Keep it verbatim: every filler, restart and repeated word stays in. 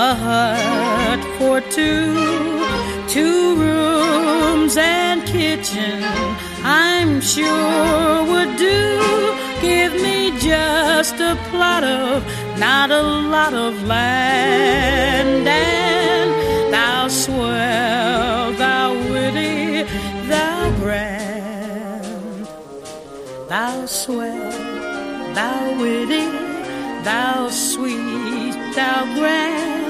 a hut for two, two rooms and kitchen, I'm sure would do. Give me just a plot of, not a lot of land, and thou swell, thou witty, thou grand, thou swell, thou witty, thou sweet, thou grand.